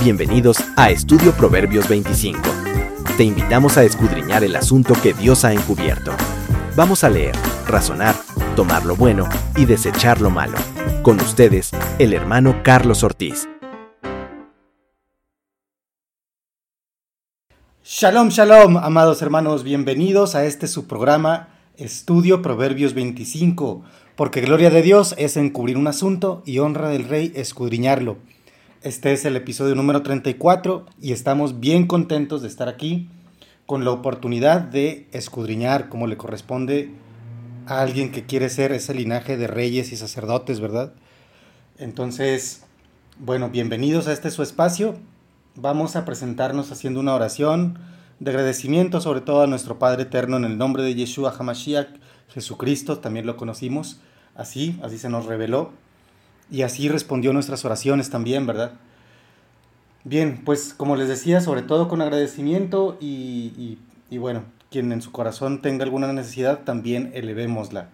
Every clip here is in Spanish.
Bienvenidos a Estudio Proverbios 25. Te invitamos a escudriñar el asunto que Dios ha encubierto. Vamos a leer, razonar, tomar lo bueno y desechar lo malo. Con ustedes, el hermano Carlos Ortiz. Shalom, shalom, amados hermanos, bienvenidos a este su programa Estudio Proverbios 25, porque gloria de Dios es encubrir un asunto y honra del rey escudriñarlo. Este es el episodio número 34 y estamos bien contentos de estar aquí con la oportunidad de escudriñar como le corresponde a alguien que quiere ser ese linaje de reyes y sacerdotes, ¿verdad? Entonces, bueno, bienvenidos a este su espacio. Vamos a presentarnos haciendo una oración de agradecimiento sobre todo a nuestro Padre Eterno en el nombre de Yeshua HaMashiach, Jesucristo, también lo conocimos, así se nos reveló y así respondió nuestras oraciones también, ¿verdad? Bien, pues como les decía, sobre todo con agradecimiento y bueno, quien en su corazón tenga alguna necesidad, también elevémosla.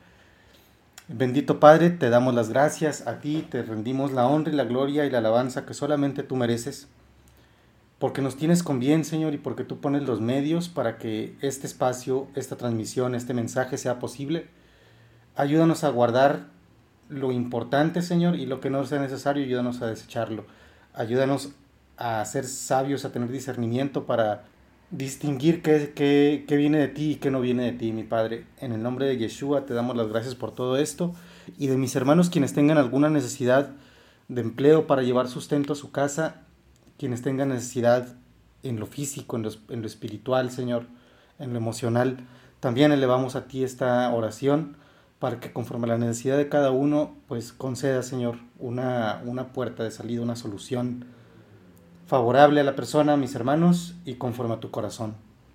Bendito Padre, te damos las gracias, a ti te rendimos la honra y la gloria y la alabanza que solamente tú mereces. Porque nos tienes con bien, Señor, y porque tú pones los medios para que este espacio, esta transmisión, este mensaje sea posible. Ayúdanos a guardar lo importante, Señor, y lo que no sea necesario, ayúdanos a desecharlo. Ayúdanos a ser sabios, a tener discernimiento para distinguir qué viene de ti y qué no viene de ti, mi Padre. En el nombre de Yeshua te damos las gracias por todo esto. Y de mis hermanos quienes tengan alguna necesidad de empleo para llevar sustento a su casa, quienes tengan necesidad en lo físico, en lo espiritual, Señor, en lo emocional, también elevamos a ti esta oración para que conforme a la necesidad de cada uno, pues conceda, Señor, una puerta de salida, una solución favorable a la persona, a mis hermanos, y conforme a tu corazón.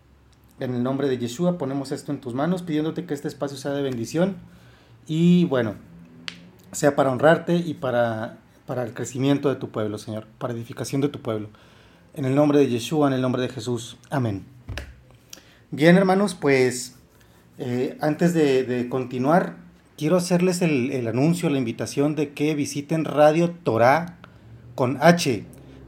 En el nombre de Yeshua ponemos esto en tus manos, pidiéndote que este espacio sea de bendición y, bueno, sea para honrarte y para el crecimiento de tu pueblo, Señor, para edificación de tu pueblo. En el nombre de Yeshua, en el nombre de Jesús. Amén. Bien, hermanos, pues antes de continuar, quiero hacerles el anuncio, la invitación de que visiten Radio Torah con H,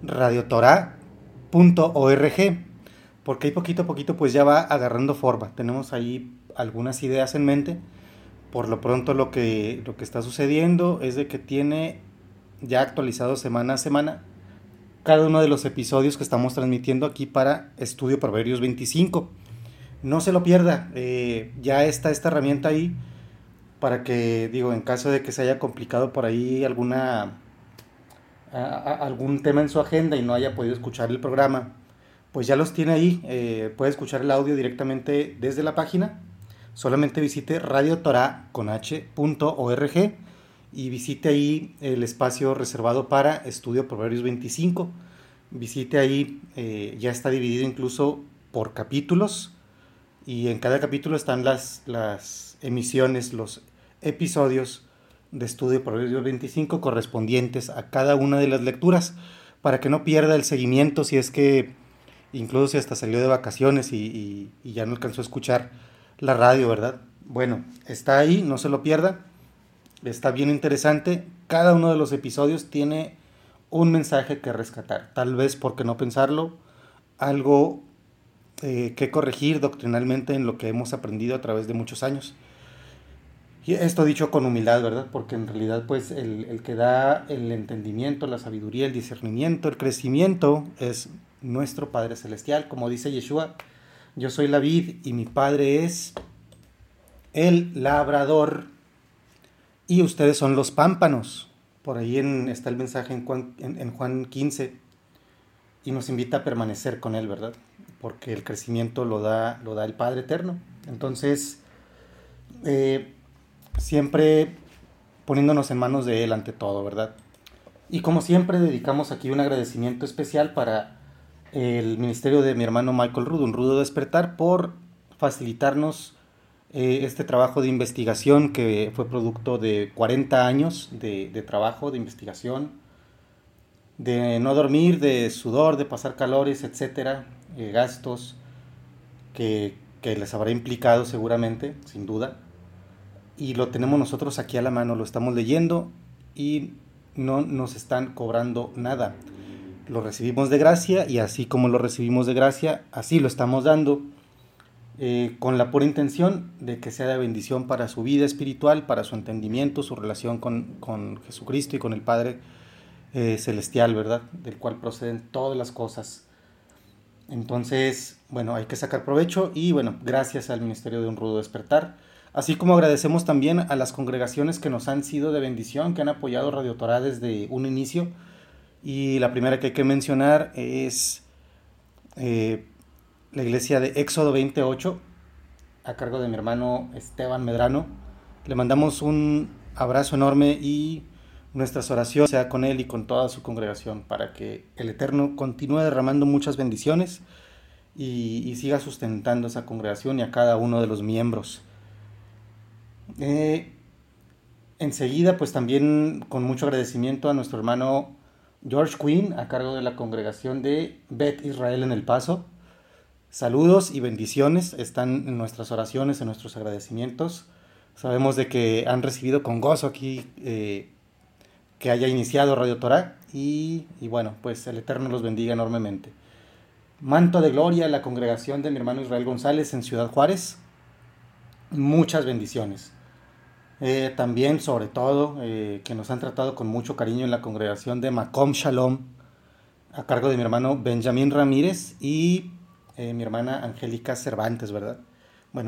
radiotorah.org, porque ahí poquito a poquito pues ya va agarrando forma. Tenemos ahí algunas ideas en mente. Por lo pronto lo que está sucediendo es de que tiene ya actualizado semana a semana cada uno de los episodios que estamos transmitiendo aquí para Estudio Proverbios 25. No se lo pierda, ya está esta herramienta ahí para que, en caso de que se haya complicado por ahí algún tema en su agenda y no haya podido escuchar el programa, pues ya los tiene ahí, puede escuchar el audio directamente desde la página. Solamente visite radiotorah.org y visite ahí el espacio reservado para Estudio Proverbios 25. Visite ahí, ya está dividido incluso por capítulos y en cada capítulo están las emisiones, los episodios de Estudio Proverbios 25 correspondientes a cada una de las lecturas para que no pierda el seguimiento si es que incluso si hasta salió de vacaciones y ya no alcanzó a escuchar la radio, ¿verdad? Bueno, está ahí, no se lo pierda. Está bien interesante. Cada uno de los episodios tiene un mensaje que rescatar. Tal vez, por qué no pensarlo, algo que corregir doctrinalmente en lo que hemos aprendido a través de muchos años. Y esto dicho con humildad, ¿verdad? Porque en realidad, pues, el que da el entendimiento, la sabiduría, el discernimiento, el crecimiento es nuestro Padre Celestial. Como dice Yeshua, yo soy la vid y mi Padre es el labrador. Y ustedes son los pámpanos. Por ahí está el mensaje en Juan 15. Y nos invita a permanecer con Él, ¿verdad? Porque el crecimiento lo da el Padre Eterno. Entonces, siempre poniéndonos en manos de Él ante todo, ¿verdad? Y como siempre, dedicamos aquí un agradecimiento especial para el ministerio de mi hermano Michael Rudo, un Rudo Despertar, por facilitarnos este trabajo de investigación que fue producto de 40 años de trabajo, de investigación, de no dormir, de sudor, de pasar calores, etcétera, gastos que les habrá implicado seguramente, sin duda, y lo tenemos nosotros aquí a la mano, lo estamos leyendo y no nos están cobrando nada. lo recibimos de gracia y así como lo recibimos de gracia, así lo estamos dando, con la pura intención de que sea de bendición para su vida espiritual, para su entendimiento, su relación con Jesucristo y con el Padre celestial, ¿verdad? Del cual proceden todas las cosas. Entonces, bueno, hay que sacar provecho y bueno, gracias al Ministerio de un Rudo Despertar, así como agradecemos también a las congregaciones que nos han sido de bendición, que han apoyado Radio Torah desde un inicio. Y la primera que hay que mencionar es la iglesia de Éxodo 28, a cargo de mi hermano Esteban Medrano. Le mandamos un abrazo enorme y nuestras oraciones sea con él y con toda su congregación para que el Eterno continúe derramando muchas bendiciones y siga sustentando esa congregación y a cada uno de los miembros. Enseguida, pues también con mucho agradecimiento a nuestro hermano George Quinn, a cargo de la congregación de Bet Israel en El Paso. Saludos y bendiciones, están en nuestras oraciones, en nuestros agradecimientos. Sabemos de que han recibido con gozo aquí que haya iniciado Radio Torah y bueno, pues el Eterno los bendiga enormemente. Manto de gloria a la congregación de mi hermano Israel González en Ciudad Juárez. Muchas bendiciones. También, sobre todo, que nos han tratado con mucho cariño en la congregación de Makom Shalom, a cargo de mi hermano Benjamín Ramírez y mi hermana Angélica Cervantes, ¿verdad? Bueno,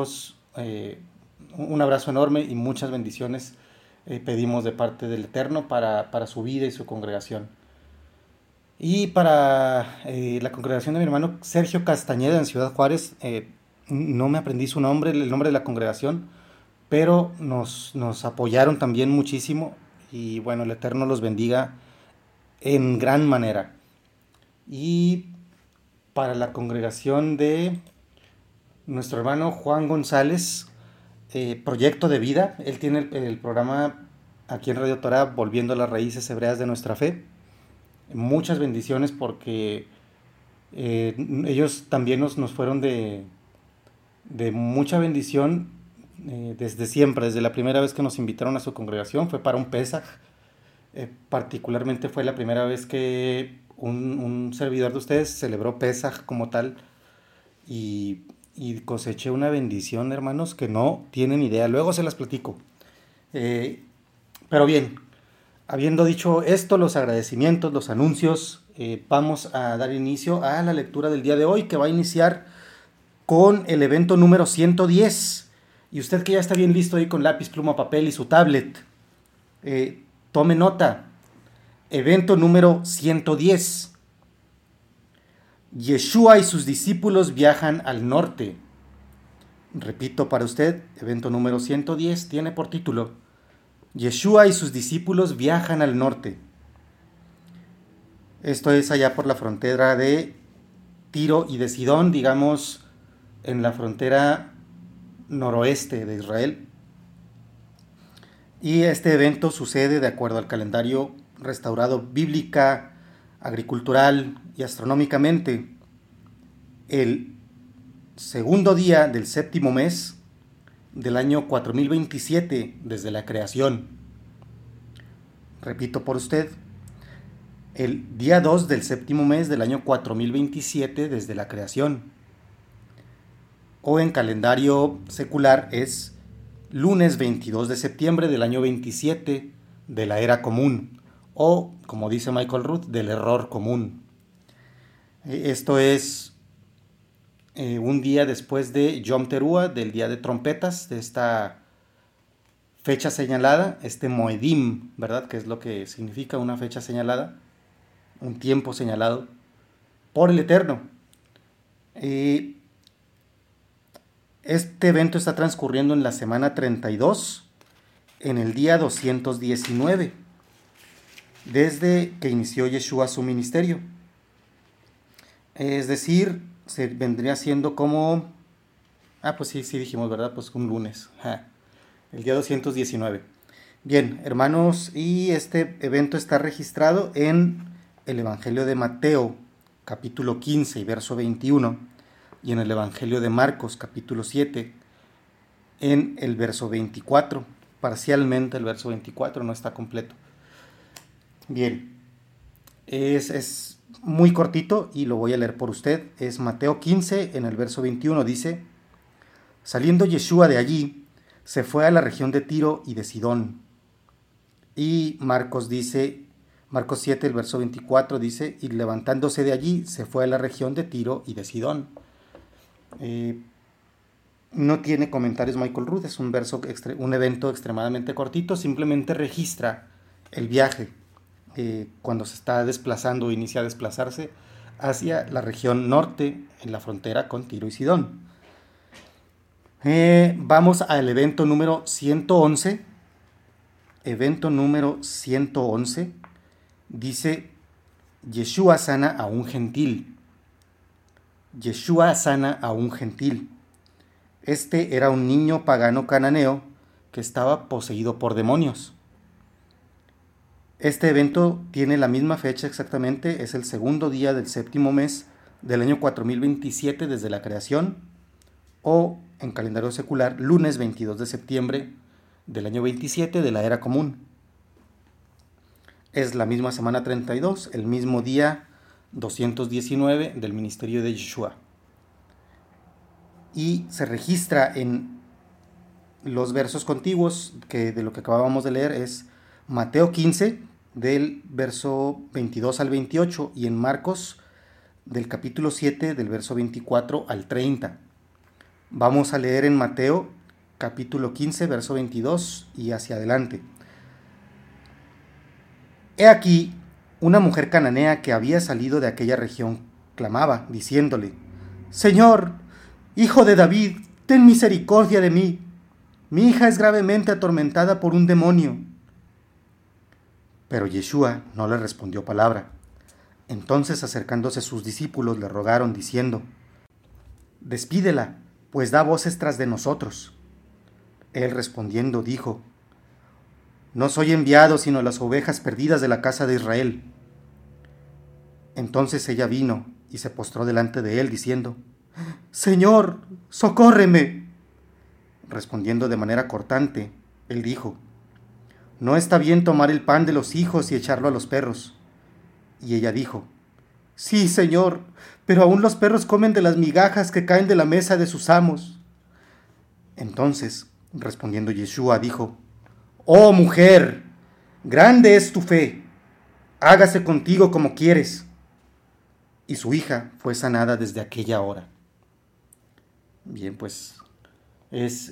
un abrazo enorme y muchas bendiciones pedimos de parte del Eterno para su vida y su congregación. Y para la congregación de mi hermano Sergio Castañeda en Ciudad Juárez, no me aprendí su nombre, el nombre de la congregación, pero nos apoyaron también muchísimo y bueno, el Eterno los bendiga en gran manera. Y para la congregación de nuestro hermano Juan González, Proyecto de Vida, él tiene el programa aquí en Radio Torah, Volviendo a las Raíces Hebreas de Nuestra Fe. Muchas bendiciones porque ellos también nos fueron de mucha bendición. Desde siempre, desde la primera vez que nos invitaron a su congregación, fue para un Pesaj. Particularmente fue la primera vez que un servidor de ustedes celebró Pesaj como tal y coseché una bendición, hermanos, que no tienen idea. Luego se las platico. Pero bien, habiendo dicho esto, los agradecimientos, los anuncios, vamos a dar inicio a la lectura del día de hoy, que va a iniciar con el evento número 110. Y usted que ya está bien listo ahí con lápiz, pluma, papel y su tablet, tome nota. Evento número 110. Yeshua y sus discípulos viajan al norte. Repito para usted, evento número 110 tiene por título Yeshua y sus discípulos viajan al norte. Esto es allá por la frontera de Tiro y de Sidón, digamos en la frontera noroeste de Israel. Y este evento sucede de acuerdo al calendario restaurado bíblica, agricultural y astronómicamente el segundo día del séptimo mes del año 4027 desde la creación. Repito por usted, el día 2 del séptimo mes del año 4027 desde la creación. O en calendario secular es lunes 22 de septiembre del año 27 de la era común, o como dice Michael Root, del error común. Esto es un día después de Yom Teruah, del día de trompetas, de esta fecha señalada, este Moedim, ¿verdad? Que es lo que significa una fecha señalada, un tiempo señalado por el Eterno. Este evento está transcurriendo en la semana 32, en el día 219, desde que inició Yeshua su ministerio. Es decir, se vendría siendo como... pues sí dijimos, ¿verdad? Pues un lunes. El día 219. Bien, hermanos, y este evento está registrado en el Evangelio de Mateo, capítulo 15 y verso 21. Y en el Evangelio de Marcos, capítulo 7, en el verso 24. Parcialmente el verso 24, no está completo. Bien. Es muy cortito y lo voy a leer por usted. Es Mateo 15, en el verso 21, dice: Saliendo Yeshua de allí, se fue a la región de Tiro y de Sidón. Y Marcos 7, el verso 24 dice: y levantándose de allí, se fue a la región de Tiro y de Sidón. No tiene comentarios Michael Rood, es un evento extremadamente cortito, simplemente registra el viaje cuando se está desplazando o inicia a desplazarse hacia la región norte, en la frontera con Tiro y Sidón. Vamos al evento número 111. Evento número 111 dice: Yeshua sana a un gentil. Yeshua sana a un gentil. Este era un niño pagano cananeo que estaba poseído por demonios. Este evento tiene la misma fecha exactamente, es el segundo día del séptimo mes del año 4027 desde la creación, o en calendario secular, lunes 22 de septiembre del año 27 de la era común. Es la misma semana 32, el mismo día 219 del ministerio de Yeshua. Y se registra en los versos contiguos, que de lo que acabamos de leer es Mateo 15, del verso 22 al 28, y en Marcos, del capítulo 7, del verso 24 al 30. Vamos a leer en Mateo, capítulo 15, verso 22 y hacia adelante. He aquí, una mujer cananea que había salido de aquella región clamaba, diciéndole: Señor, Hijo de David, ten misericordia de mí. Mi hija es gravemente atormentada por un demonio. Pero Yeshua no le respondió palabra. Entonces, acercándose sus discípulos, le rogaron, diciendo: Despídela, pues da voces tras de nosotros. Él respondiendo dijo: No soy enviado sino a las ovejas perdidas de la casa de Israel. Entonces ella vino y se postró delante de él, diciendo: Señor, socórreme. Respondiendo de manera cortante, él dijo: No está bien tomar el pan de los hijos y echarlo a los perros. Y ella dijo: Sí, Señor, pero aún los perros comen de las migajas que caen de la mesa de sus amos. Entonces, respondiendo Yeshua, dijo: Oh mujer, grande es tu fe, hágase contigo como quieres. Y su hija fue sanada desde aquella hora. Bien, pues es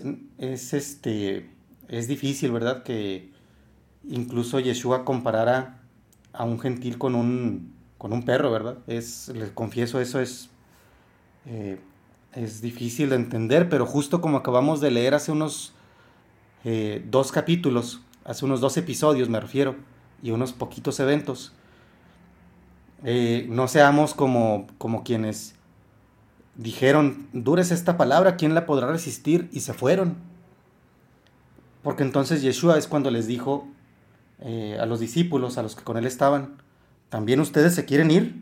difícil, ¿verdad?, que incluso Yeshua comparara a un gentil con un perro, ¿verdad? Les confieso, eso es difícil de entender, pero justo como acabamos de leer hace unos 2 capítulos, hace unos 2 episodios me refiero, y unos poquitos eventos, no seamos como quienes dijeron: dura es esta palabra, ¿quién la podrá resistir? Y se fueron. Porque entonces Yeshua es cuando les dijo a los discípulos, a los que con él estaban: ¿también ustedes se quieren ir?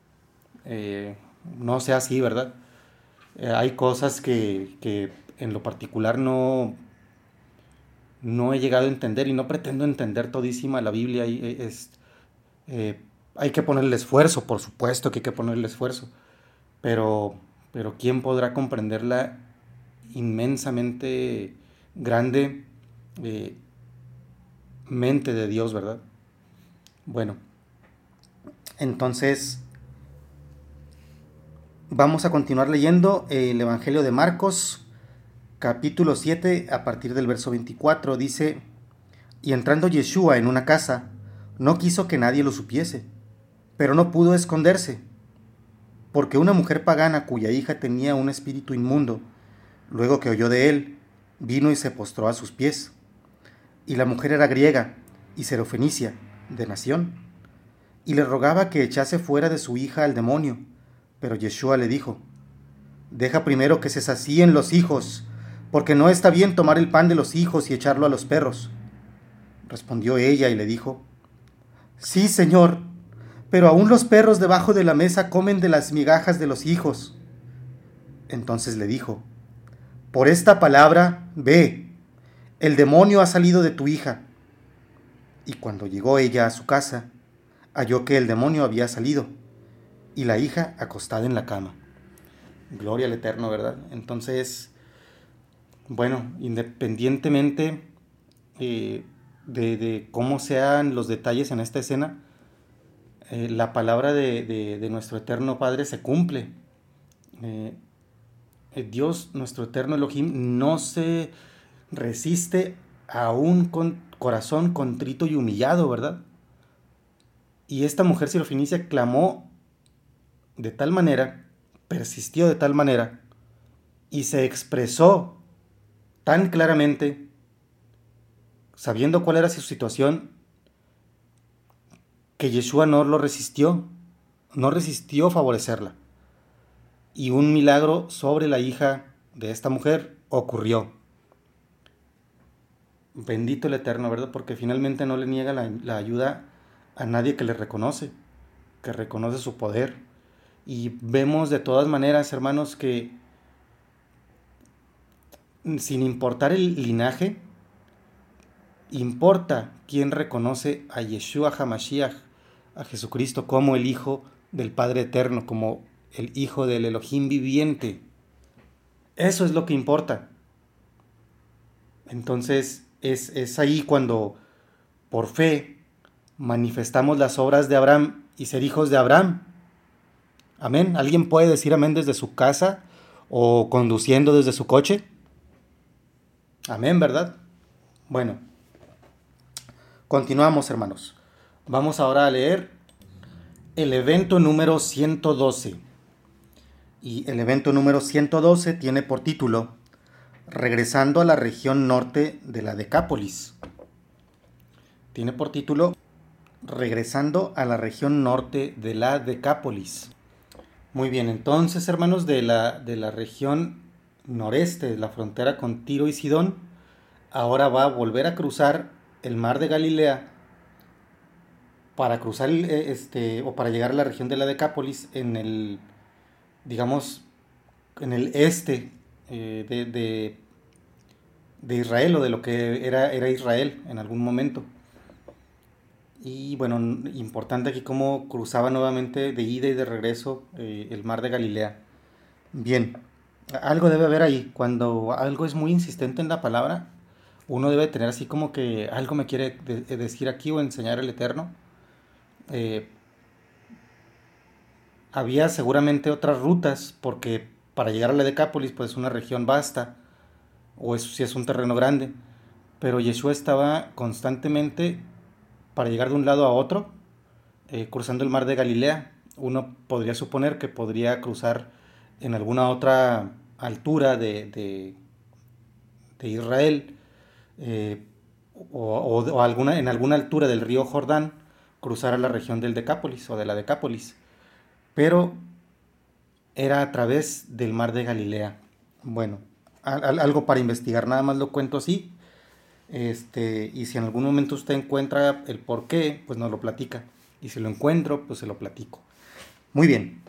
No sea así, ¿verdad? Hay cosas que en lo particular no he llegado a entender y no pretendo entender todísima la Biblia. Hay que ponerle esfuerzo, por supuesto que hay que ponerle esfuerzo, pero ¿quién podrá comprender la inmensamente grande mente de Dios, verdad? Bueno, entonces vamos a continuar leyendo el Evangelio de Marcos, capítulo 7, a partir del verso 24, dice: Y entrando Yeshua en una casa, no quiso que nadie lo supiese, pero no pudo esconderse, porque una mujer pagana cuya hija tenía un espíritu inmundo, luego que oyó de él, vino y se postró a sus pies. Y la mujer era griega y serofenicia, de nación, y le rogaba que echase fuera de su hija al demonio. Pero Yeshua le dijo: Deja primero que se sacíen los hijos, porque no está bien tomar el pan de los hijos y echarlo a los perros. Respondió ella y le dijo: Sí, Señor, pero aún los perros debajo de la mesa comen de las migajas de los hijos. Entonces le dijo: Por esta palabra, ve, el demonio ha salido de tu hija. Y cuando llegó ella a su casa, halló que el demonio había salido y la hija acostada en la cama. Gloria al Eterno, ¿verdad? Entonces, bueno, independientemente de cómo sean los detalles en esta escena, la palabra de nuestro Eterno Padre se cumple. Dios, nuestro Eterno Elohim, no se resiste a un corazón contrito y humillado, ¿verdad? Y esta mujer sirofenicia clamó de tal manera, persistió de tal manera, y se expresó tan claramente, sabiendo cuál era su situación, que Yeshua no resistió favorecerla. Y un milagro sobre la hija de esta mujer ocurrió. Bendito el Eterno, ¿verdad? Porque finalmente no le niega la ayuda a nadie que le reconoce, que reconoce su poder. Y vemos de todas maneras, hermanos, que sin importar el linaje, importa quién reconoce a Yeshua HaMashiach, a Jesucristo, como el Hijo del Padre Eterno, como el Hijo del Elohim viviente. Eso es lo que importa. Entonces es ahí cuando por fe manifestamos las obras de Abraham y ser hijos de Abraham. Amén. ¿Alguien puede decir amén desde su casa o conduciendo desde su coche? Amén, ¿verdad? Bueno, continuamos, hermanos. Vamos ahora a leer el evento número 112. Y el evento número 112 tiene por título Regresando a la región norte de la Decápolis. Tiene por título Regresando a la región norte de la Decápolis. Muy bien, entonces, hermanos, de la región noreste, de la frontera con Tiro y Sidón, ahora va a volver a cruzar el mar de Galilea para cruzar o para llegar a la región de la Decápolis en el, digamos, en el este de Israel, o de lo que era Israel en algún momento. Y bueno, importante aquí cómo cruzaba nuevamente de ida y de regreso el mar de Galilea. Bien, algo debe haber ahí. Cuando algo es muy insistente en la palabra, uno debe tener así como que algo me quiere decir aquí o enseñar el Eterno. Había seguramente otras rutas, porque para llegar a la Decápolis pues es una región vasta, o eso sí es un terreno grande, pero Yeshua estaba constantemente para llegar de un lado a otro, cruzando el mar de Galilea. Uno podría suponer que podría cruzar en alguna otra altura de Israel, o en alguna altura del río Jordán, cruzar a la región del Decápolis o de la Decápolis, pero era a través del mar de Galilea. Bueno, algo para investigar, nada más lo cuento así. Y si en algún momento usted encuentra el por qué, pues nos lo platica. Y si lo encuentro, pues se lo platico. Muy bien.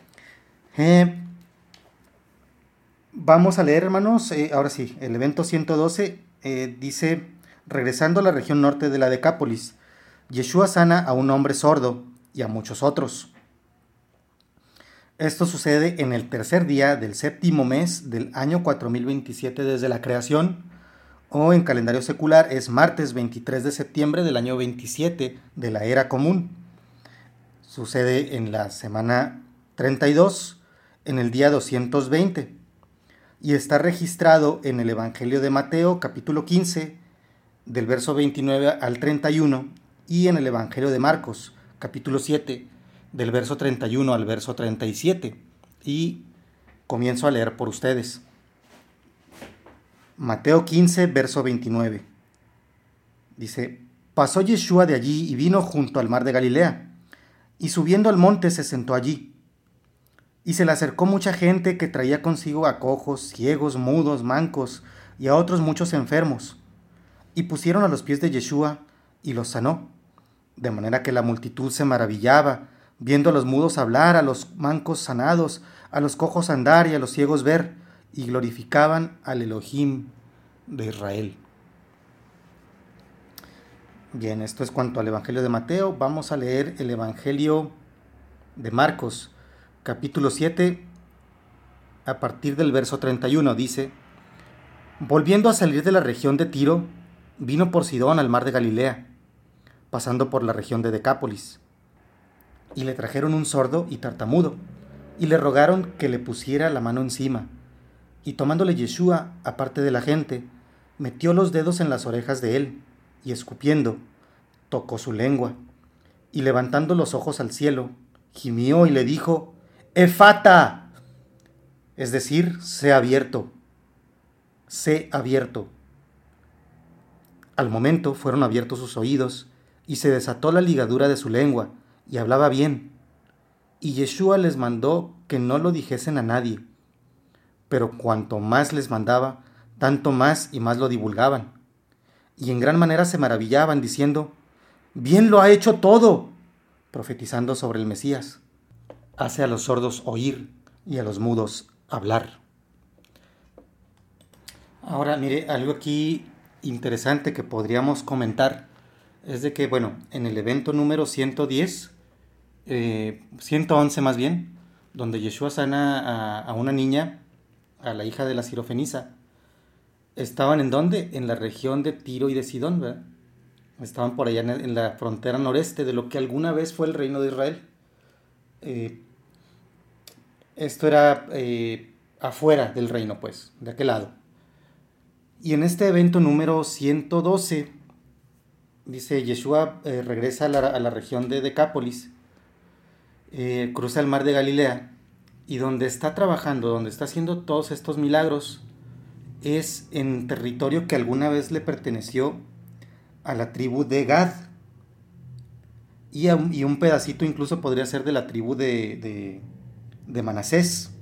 Vamos a leer, hermanos. Ahora sí, el evento 112 dice: regresando a la región norte de la Decápolis, Yeshua sana a un hombre sordo y a muchos otros. Esto sucede en el tercer día del séptimo mes del año 4027 desde la creación, o en calendario secular es martes 23 de septiembre del año 27 de la era común. Sucede en la semana 32, en el día 220, y está registrado en el Evangelio de Mateo, capítulo 15, del verso 29 al 31, y en el Evangelio de Marcos, capítulo 7, del verso 31 al verso 37, y comienzo a leer por ustedes. Mateo 15, verso 29. Dice: pasó Yeshua de allí y vino junto al mar de Galilea, y subiendo al monte se sentó allí. Y se le acercó mucha gente que traía consigo a cojos, ciegos, mudos, mancos, y a otros muchos enfermos. Y pusieron a los pies de Yeshua, y los sanó. De manera que la multitud se maravillaba, viendo a los mudos hablar, a los mancos sanados, a los cojos andar y a los ciegos ver, y glorificaban al Elohim de Israel. Bien, esto es cuanto al Evangelio de Mateo. Vamos a leer el Evangelio de Marcos, capítulo 7, a partir del verso 31. Dice: Volviendo a salir de la región de Tiro, vino por Sidón al mar de Galilea, pasando por la región de Decápolis. Y le trajeron un sordo y tartamudo, y le rogaron que le pusiera la mano encima. Y tomándole Yeshua, aparte de la gente, metió los dedos en las orejas de él, y escupiendo, tocó su lengua. Y levantando los ojos al cielo, gimió y le dijo: ¡Efata! Es decir, sé abierto. Sé abierto. Al momento fueron abiertos sus oídos, y se desató la ligadura de su lengua, y hablaba bien. Y Yeshua les mandó que no lo dijesen a nadie. Pero cuanto más les mandaba, tanto más y más lo divulgaban. Y en gran manera se maravillaban, diciendo: ¡Bien lo ha hecho todo!, profetizando sobre el Mesías. Hace a los sordos oír y a los mudos hablar. Ahora, mire, algo aquí interesante que podríamos comentar es de que, bueno, en el evento número 110, 111 más bien, donde Yeshua sana a una niña, a la hija de la Sirofenisa, estaban ¿en dónde? En la región de Tiro y de Sidón, ¿verdad? Estaban por allá en la frontera noreste de lo que alguna vez fue el reino de Israel. Esto era afuera del reino, pues, de aquel lado. Y en este evento número 112, dice, Yeshua regresa a la región de Decápolis, cruza el mar de Galilea, y donde está trabajando, donde está haciendo todos estos milagros, es en territorio que alguna vez le perteneció a la tribu de Gad, y un pedacito incluso podría ser de la tribu de Manasés.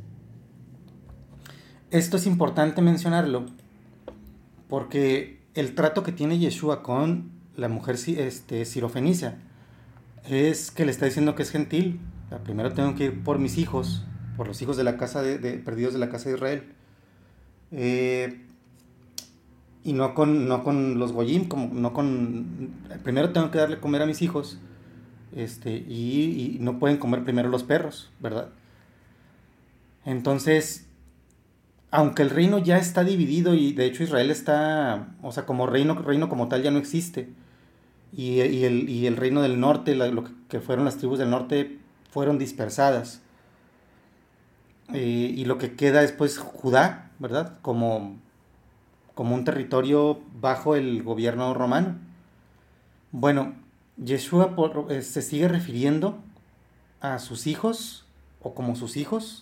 Esto es importante mencionarlo porque el trato que tiene Yeshua con la mujer sirofenicia es que le está diciendo que es gentil. Primero tengo que ir por mis hijos, por los hijos de la casa perdidos de la casa de Israel, y no con los goyim, primero tengo que darle comer a mis hijos, y no pueden comer primero los perros, ¿verdad? Entonces, aunque el reino ya está dividido, y de hecho Israel está, o sea, como reino como tal ya no existe, y el reino del norte, lo que fueron las tribus del norte, fueron dispersadas, y lo que queda es pues Judá, ¿verdad? Como un territorio bajo el gobierno romano. Bueno, Yeshua se sigue refiriendo a sus hijos, o como sus hijos,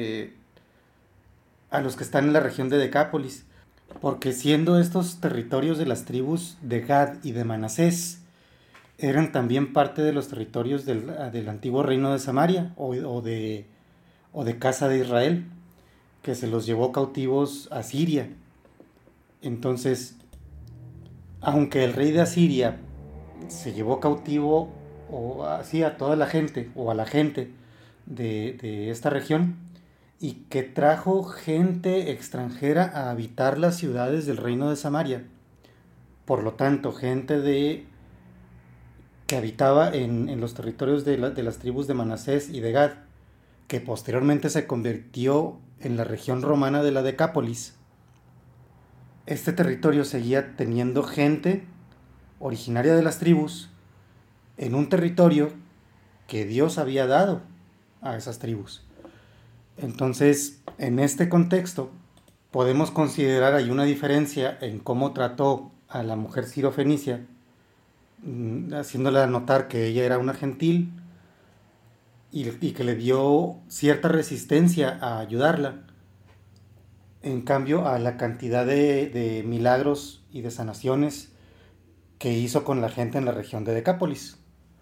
a los que están en la región de Decápolis, porque siendo estos territorios de las tribus de Gad y de Manasés, eran también parte de los territorios del antiguo reino de Samaria, o de casa de Israel, que se los llevó cautivos a Siria. Entonces, aunque el rey de Asiria se llevó cautivo a toda la gente, o a la gente de esta región, y que trajo gente extranjera a habitar las ciudades del reino de Samaria, por lo tanto, gente que habitaba en los territorios de las tribus de Manasés y de Gad, que posteriormente se convirtió en la región romana de la Decápolis. Este territorio seguía teniendo gente originaria de las tribus en un territorio que Dios había dado a esas tribus. Entonces, en este contexto, podemos considerar hay una diferencia en cómo trató a la mujer sirofenicia, haciéndola notar que ella era una gentil, y que le dio cierta resistencia a ayudarla. En cambio, a la cantidad de milagros y de sanaciones que hizo con la gente en la región de Decápolis.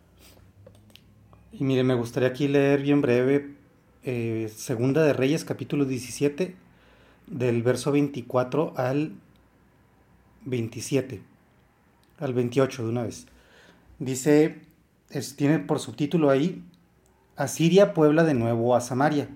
Y mire, me gustaría aquí leer bien breve Segunda de Reyes, capítulo 17, del verso 24 al 27, al 28 de una vez. Dice, tiene por subtítulo ahí: Asiria puebla de nuevo a Samaria.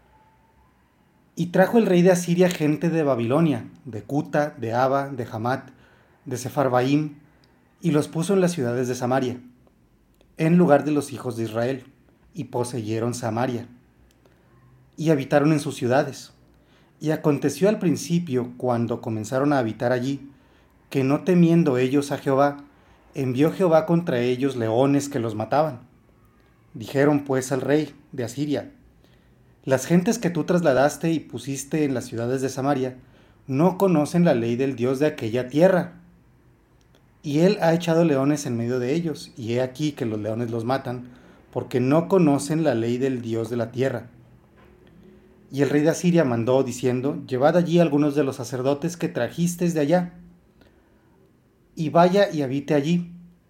Y trajo el rey de Asiria gente de Babilonia, de Cuta, de Aba, de Hamat, de Sefarbaim, y los puso en las ciudades de Samaria, en lugar de los hijos de Israel, y poseyeron Samaria, y habitaron en sus ciudades. Y aconteció al principio, cuando comenzaron a habitar allí, que no temiendo ellos a Jehová, envió Jehová contra ellos leones que los mataban. Dijeron pues al rey de Asiria: las gentes que tú trasladaste y pusiste en las ciudades de Samaria no conocen la ley del Dios de aquella tierra. Y él ha echado leones en medio de ellos, y he aquí que los leones los matan, porque no conocen la ley del Dios de la tierra. Y el rey de Asiria mandó, diciendo: llevad allí algunos de los sacerdotes que trajisteis de allá, y vaya y habite allí,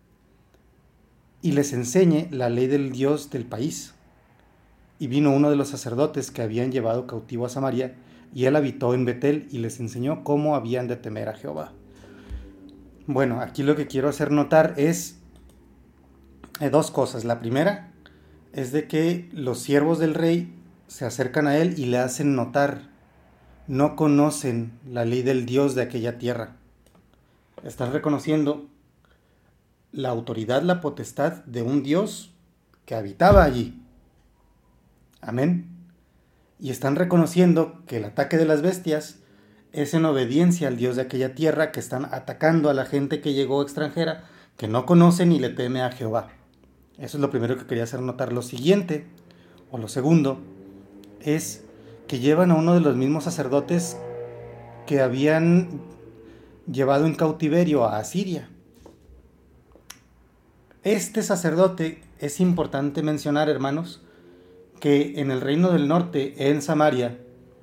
y les enseñe la ley del Dios del país. Y vino uno de los sacerdotes que habían llevado cautivo a Samaria, y él habitó en Betel, y les enseñó cómo habían de temer a Jehová. Bueno, aquí lo que quiero hacer notar es dos cosas. La primera es de que los siervos del rey se acercan a él y le hacen notar: no conocen la ley del Dios de aquella tierra. Están reconociendo la autoridad, la potestad de un Dios que habitaba allí. Amén. Y están reconociendo que el ataque de las bestias es en obediencia al Dios de aquella tierra, que están atacando a la gente que llegó extranjera, que no conoce ni le teme a Jehová. Eso es lo primero que quería hacer notar. Lo siguiente, o lo segundo, es que llevan a uno de los mismos sacerdotes que habían llevado en cautiverio a Asiria. Este sacerdote, es importante mencionar, hermanos, que en el reino del norte, en Samaria,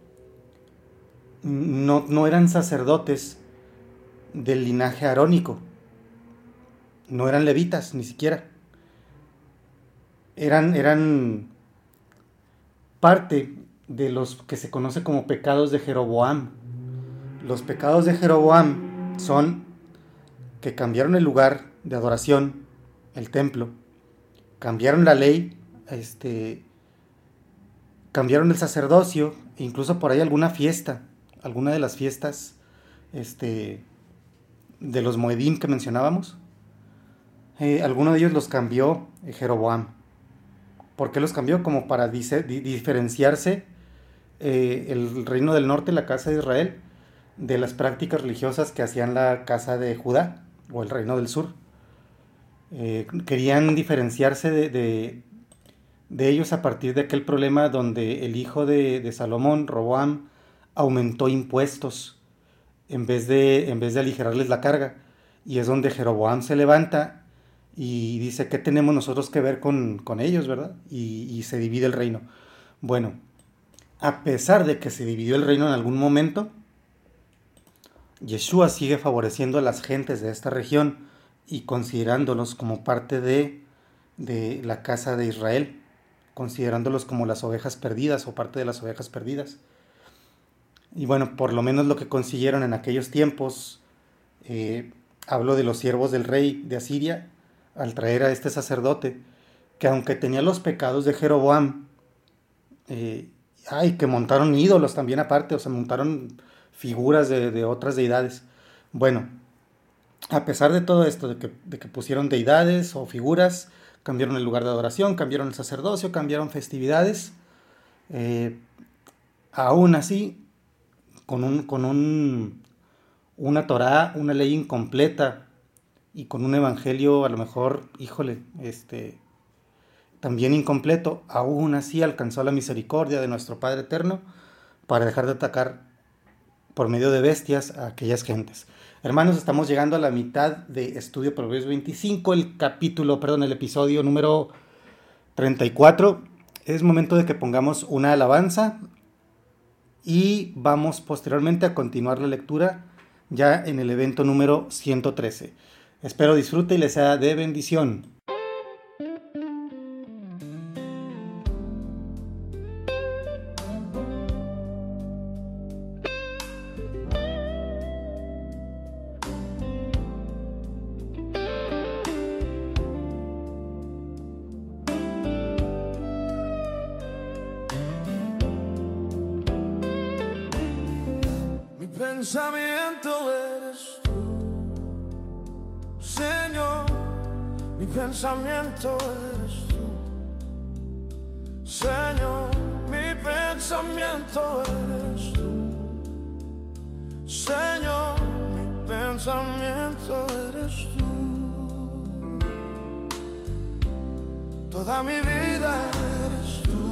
no eran sacerdotes del linaje arónico, no eran levitas ni siquiera, eran parte de los que se conoce como pecados de Jeroboam. Los pecados de Jeroboam son que cambiaron el lugar de adoración, el templo, cambiaron la ley, cambiaron el sacerdocio, e incluso por ahí alguna de las fiestas de los Moedim que mencionábamos, alguno de ellos los cambió Jeroboam. ¿Por qué los cambió? Como para diferenciarse el reino del norte, la casa de Israel, de las prácticas religiosas que hacían la casa de Judá o el reino del sur. Querían diferenciarse de ellos a partir de aquel problema donde el hijo de Salomón, Roboam, aumentó impuestos en vez de aligerarles la carga. Y es donde Jeroboam se levanta y dice: ¿qué tenemos nosotros que ver con ellos, verdad? Y se divide el reino. Bueno, a pesar de que se dividió el reino en algún momento, Yeshua sigue favoreciendo a las gentes de esta región y considerándolos como parte de la casa de Israel, considerándolos como las ovejas perdidas o parte de las ovejas perdidas. Y bueno, por lo menos lo que consiguieron en aquellos tiempos, hablo de los siervos del rey de Asiria, al traer a este sacerdote, que aunque tenía los pecados de Jeroboam, que montaron ídolos también aparte, o sea, montaron figuras de otras deidades. Bueno, a pesar de todo esto, de que pusieron deidades o figuras, cambiaron el lugar de adoración, cambiaron el sacerdocio, cambiaron festividades, aún así, con una Torá, una ley incompleta, y con un evangelio a lo mejor, también incompleto, aún así alcanzó la misericordia de nuestro Padre Eterno para dejar de atacar por medio de bestias a aquellas gentes. Hermanos, estamos llegando a la mitad de Estudio Proverbios 25, el episodio número 34. Es momento de que pongamos una alabanza y vamos posteriormente a continuar la lectura ya en el evento número 113. Espero disfrute y les sea de bendición. Pensamiento eres tú, Señor. pensamiento eres tú. Señor, mi pensamiento eres tú. Señor, mi pensamiento eres tú. Toda mi vida eres tú.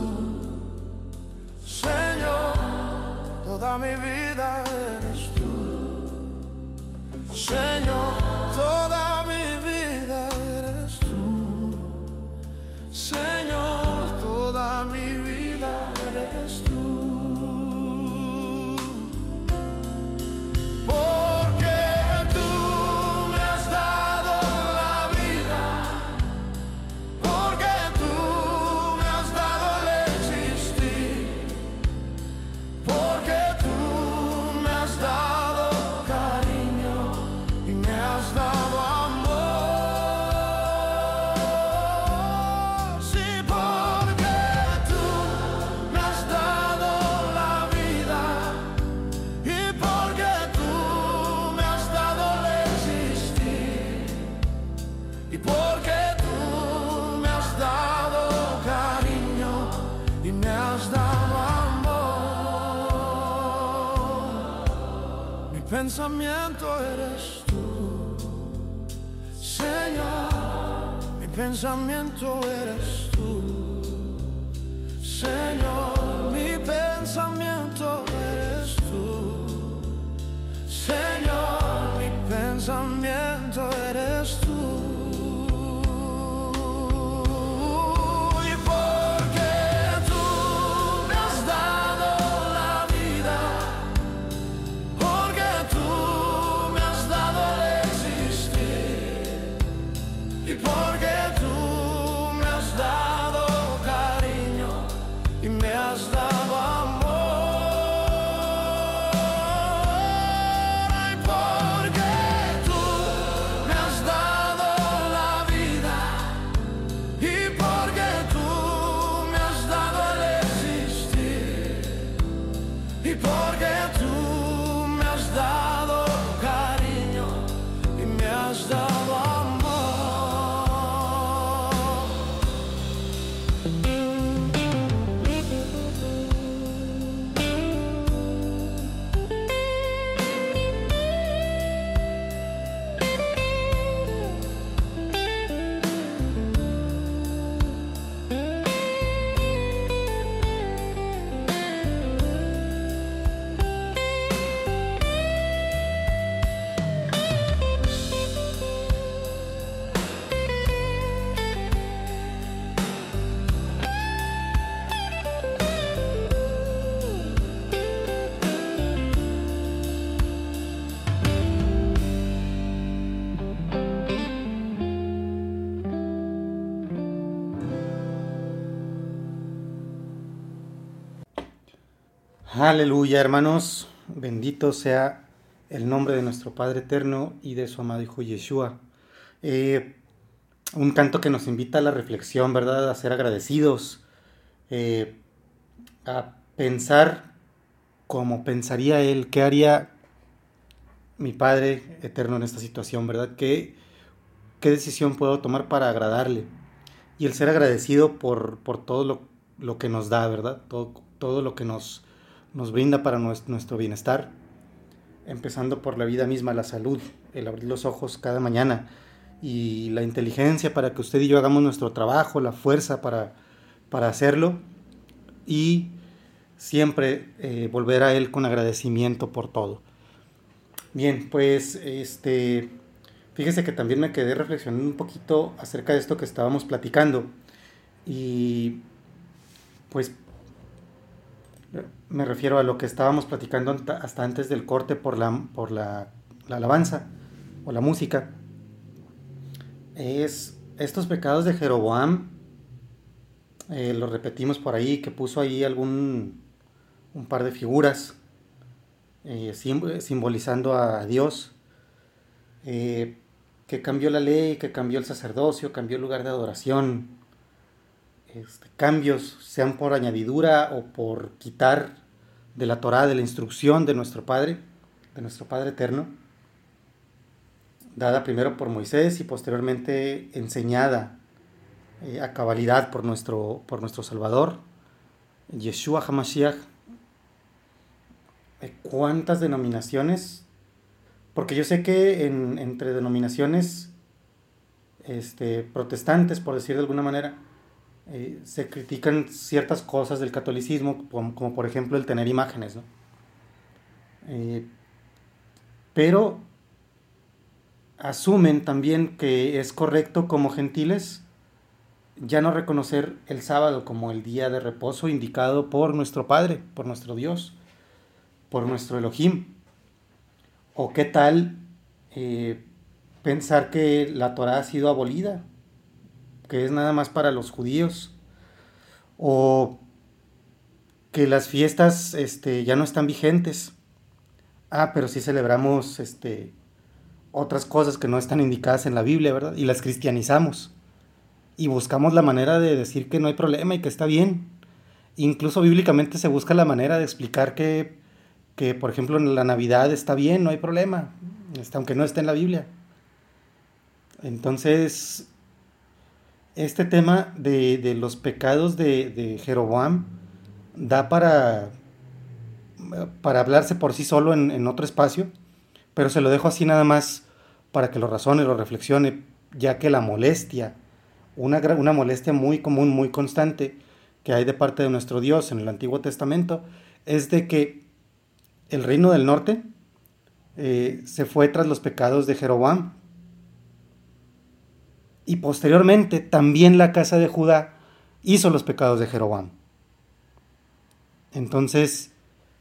Señor, toda mi vida eres tú. Señor, toda mi vida eres tú. Señor, toda mi vida eres tú. Porque tú me has dado la vida. Porque tú me has dado el existir. Porque tú me has dado cariño y me has dado amor. Sí, porque tú me has dado la vida y porque tú me has dado el existir y porque tú me has dado cariño y me has dado amor. Mi pensamiento eres tú, Señor, mi pensamiento eres tú. Señor, mi pensamiento eres tú. Señor, mi pensamiento eres tú. Y porque tú me has dado la vida, porque tú me has dado el existir y porque tú me has dado cariño y me has dado amor. Ay, porque tú me has dado la vida y porque tú me has dado el existir y porque tú me has dado cariño y me has dado amor. Aleluya, hermanos. Bendito sea el nombre de nuestro Padre Eterno y de su amado Hijo Yeshua. Un canto que nos invita a la reflexión, ¿verdad? A ser agradecidos, a pensar como pensaría Él, qué haría mi Padre Eterno en esta situación, ¿verdad? ¿Qué decisión puedo tomar para agradarle? Y el ser agradecido por todo lo que nos da, ¿verdad? Todo lo que nos brinda para nuestro bienestar, empezando por la vida misma, la salud, el abrir los ojos cada mañana y la inteligencia para que usted y yo hagamos nuestro trabajo, la fuerza para hacerlo y siempre volver a Él con agradecimiento por todo. Bien, pues fíjese que también me quedé reflexionando un poquito acerca de esto que estábamos platicando y pues me refiero a lo que estábamos platicando hasta antes del corte por la alabanza o la música. Es estos pecados de Jeroboam, lo repetimos por ahí, que puso ahí un par de figuras simbolizando a Dios, que cambió la ley, que cambió el sacerdocio, cambió el lugar de adoración. Cambios, sean por añadidura o por quitar de la Torá, de la instrucción de nuestro Padre eterno. dada primero por Moisés y posteriormente enseñada a cabalidad por nuestro Salvador, Yeshua HaMashiach. ¿Cuántas denominaciones? Porque yo sé que entre denominaciones protestantes, por decir de alguna manera, se critican ciertas cosas del catolicismo, como por ejemplo el tener imágenes, ¿no? Pero asumen también que es correcto como gentiles ya no reconocer el sábado como el día de reposo indicado por nuestro Padre, por nuestro Dios, por nuestro Elohim. ¿O qué tal pensar que la Torá ha sido abolida, que es nada más para los judíos? O que las fiestas ya no están vigentes. Pero sí celebramos otras cosas que no están indicadas en la Biblia, ¿verdad? Y las cristianizamos. Y buscamos la manera de decir que no hay problema y que está bien. Incluso bíblicamente se busca la manera de explicar que por ejemplo, en la Navidad está bien, no hay problema, aunque no esté en la Biblia. Entonces, este tema de los pecados de Jeroboam da para hablarse por sí solo en otro espacio, pero se lo dejo así nada más para que lo razone, lo reflexione, ya que la molestia, una molestia muy común, muy constante, que hay de parte de nuestro Dios en el Antiguo Testamento, es de que el reino del norte se fue tras los pecados de Jeroboam. Y posteriormente también la casa de Judá hizo los pecados de Jeroboam. Entonces,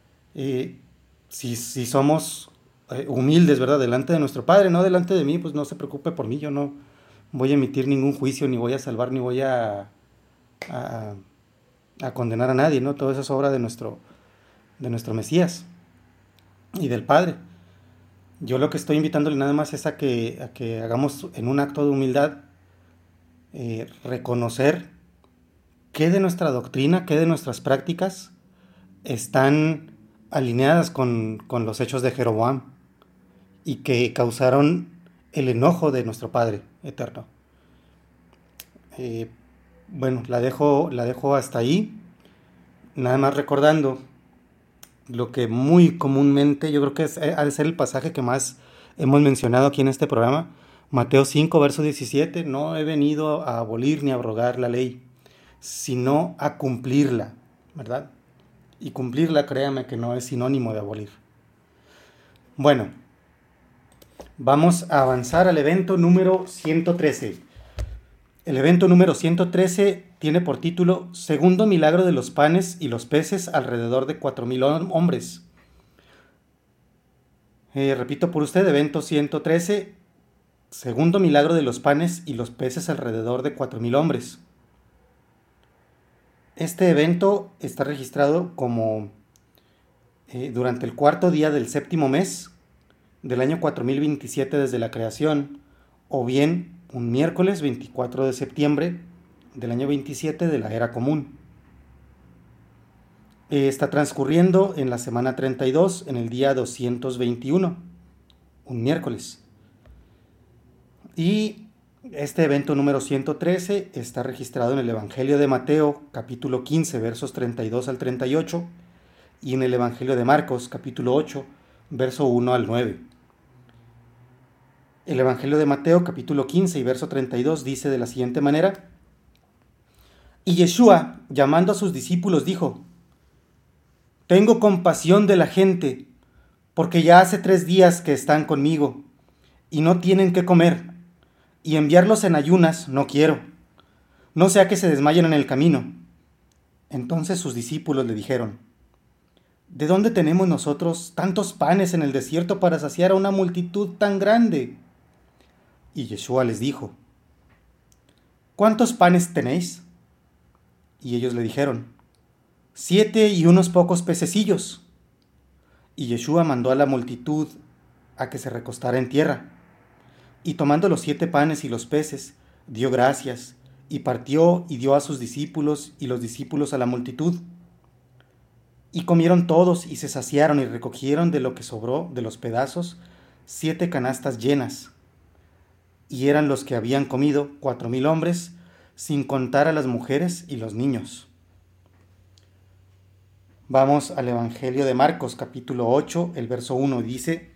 si somos humildes, ¿verdad? Delante de nuestro Padre, no delante de mí, pues no se preocupe por mí, yo no voy a emitir ningún juicio, ni voy a salvar, ni voy a condenar a nadie, ¿no? Todo eso es obra de nuestro Mesías y del Padre. Yo lo que estoy invitándole nada más es a que hagamos en un acto de humildad, reconocer qué de nuestra doctrina, qué de nuestras prácticas están alineadas con los hechos de Jeroboam y que causaron el enojo de nuestro Padre eterno. Bueno, la dejo hasta ahí, nada más recordando lo que muy comúnmente, yo creo que ha de ser el pasaje que más hemos mencionado aquí en este programa, Mateo 5, verso 17, no he venido a abolir ni a abrogar la ley, sino a cumplirla, ¿verdad? Y cumplirla, créame que no es sinónimo de abolir. Bueno, vamos a avanzar al evento número 113. El evento número 113 tiene por título Segundo milagro de los panes y los peces alrededor de 4,000 hombres. Repito por usted, evento 113, segundo milagro de los panes y los peces alrededor de 4,000 hombres. Este evento está registrado como durante el cuarto día del séptimo mes del año 4027 desde la creación, o bien un miércoles 24 de septiembre del año 27 de la era común. Está transcurriendo en la semana 32, en el día 221, un miércoles. Y este evento número 113 está registrado en el Evangelio de Mateo, capítulo 15, versos 32 al 38, y en el Evangelio de Marcos, capítulo 8, verso 1 al 9. El Evangelio de Mateo, capítulo 15 y verso 32, dice de la siguiente manera: Y Yeshua, llamando a sus discípulos, dijo: Tengo compasión de la gente, porque ya hace 3 días que están conmigo, y no tienen qué comer, y enviarlos en ayunas no quiero, no sea que se desmayen en el camino. Entonces sus discípulos le dijeron: ¿De dónde tenemos nosotros tantos panes en el desierto para saciar a una multitud tan grande? Y Yeshua les dijo: ¿Cuántos panes tenéis? Y ellos le dijeron: 7 y unos pocos pececillos. Y Yeshua mandó a la multitud a que se recostara en tierra. Y tomando los 7 panes y los peces, dio gracias, y partió y dio a sus discípulos, y los discípulos a la multitud. Y comieron todos, y se saciaron, y recogieron de lo que sobró de los pedazos 7 canastas llenas. y eran los que habían comido 4,000 hombres, sin contar a las mujeres y los niños. Vamos al Evangelio de Marcos, capítulo 8, el verso 1, dice: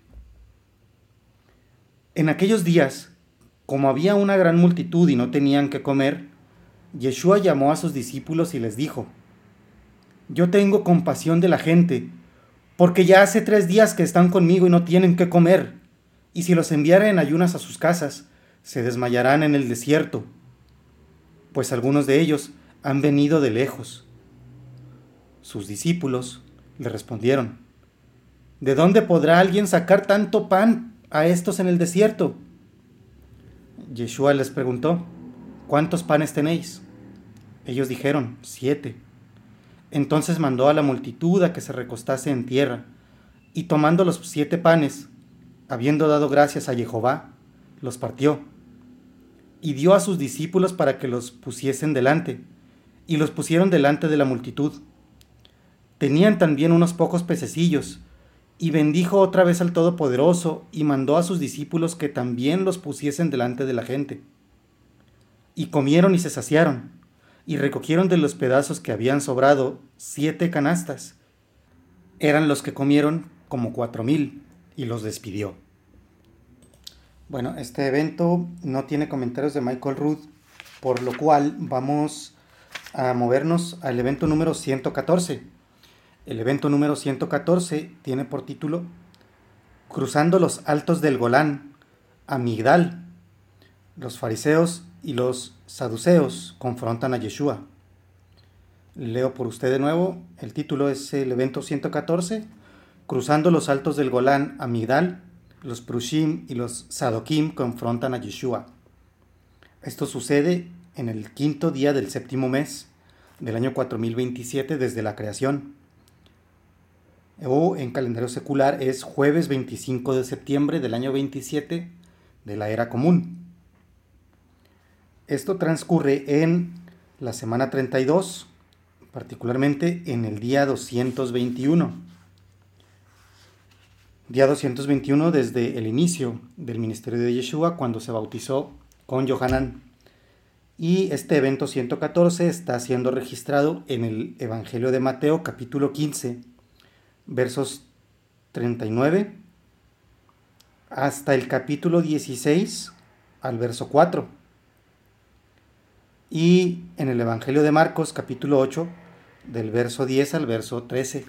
En aquellos días, como había una gran multitud y no tenían que comer, Yeshua llamó a sus discípulos y les dijo: Yo tengo compasión de la gente, porque ya hace 3 días que están conmigo y no tienen que comer, y si los enviara en ayunas a sus casas, se desmayarán en el desierto, pues algunos de ellos han venido de lejos. Sus discípulos le respondieron: ¿De dónde podrá alguien sacar tanto pan a estos en el desierto? Yeshua les preguntó: ¿Cuántos panes tenéis? Ellos dijeron: 7. Entonces mandó a la multitud a que se recostase en tierra, y tomando los 7 panes, habiendo dado gracias a Jehová, los partió, y dio a sus discípulos para que los pusiesen delante, y los pusieron delante de la multitud. Tenían también unos pocos pececillos, y bendijo otra vez al Todopoderoso, y mandó a sus discípulos que también los pusiesen delante de la gente. Y comieron y se saciaron, y recogieron de los pedazos que habían sobrado 7 canastas. Eran los que comieron como 4,000, y los despidió. Bueno, este evento no tiene comentarios de Michael Rood, por lo cual vamos a movernos al evento número 114. El evento número 114 tiene por título Cruzando los altos del Golán, a Migdal. Los fariseos y los saduceos confrontan a Yeshua. Leo por usted de nuevo. El título es el evento 114, Cruzando los altos del Golán, a Migdal. Los Prushim y los Sadokim confrontan a Yeshua. Esto sucede en el 5º día del 7º mes del año 4027 desde la creación. O en calendario secular es jueves 25 de septiembre del año 27 de la era común. Esto transcurre en la semana 32, particularmente en el día 221. Día 221 desde el inicio del ministerio de Yeshua, cuando se bautizó con Yohanan. Y este evento 114 está siendo registrado en el Evangelio de Mateo, capítulo 15, versos 39, hasta el capítulo 16, al verso 4. Y en el Evangelio de Marcos, capítulo 8, del verso 10 al verso 13.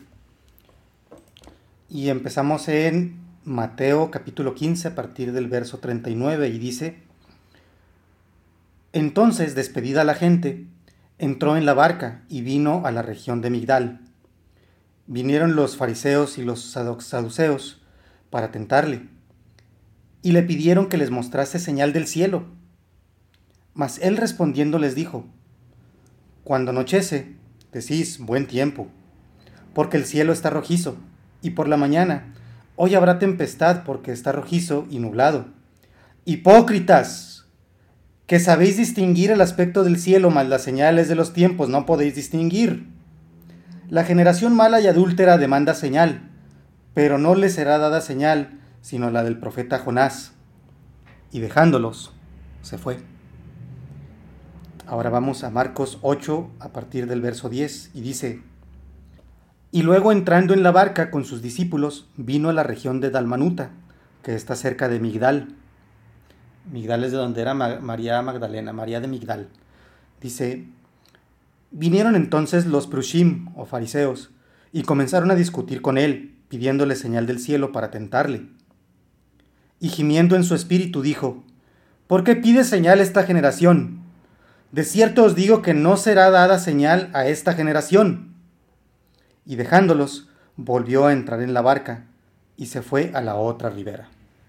Y empezamos en Mateo capítulo 15 a partir del verso 39 y dice: Entonces, despedida la gente, entró en la barca y vino a la región de Migdal. Vinieron los fariseos y los saduceos para tentarle, y le pidieron que les mostrase señal del cielo. Mas él respondiendo les dijo: Cuando anochece, decís buen tiempo, porque el cielo está rojizo. Y por la mañana, hoy habrá tempestad porque está rojizo y nublado. Hipócritas, que sabéis distinguir el aspecto del cielo, mas las señales de los tiempos no podéis distinguir. La generación mala y adúltera demanda señal, pero no le será dada señal, sino la del profeta Jonás. Y dejándolos, se fue. Ahora vamos a Marcos 8, a partir del verso 10, y dice: Y luego entrando en la barca con sus discípulos, vino a la región de Dalmanuta, que está cerca de Migdal. Migdal es de donde era María Magdalena, María de Migdal. Dice: Vinieron entonces los Prushim, o fariseos, y comenzaron a discutir con él, pidiéndole señal del cielo para tentarle. Y gimiendo en su espíritu dijo: ¿Por qué pide señal esta generación? De cierto os digo que no será dada señal a esta generación. Y dejándolos, volvió a entrar en la barca y se fue a la otra ribera.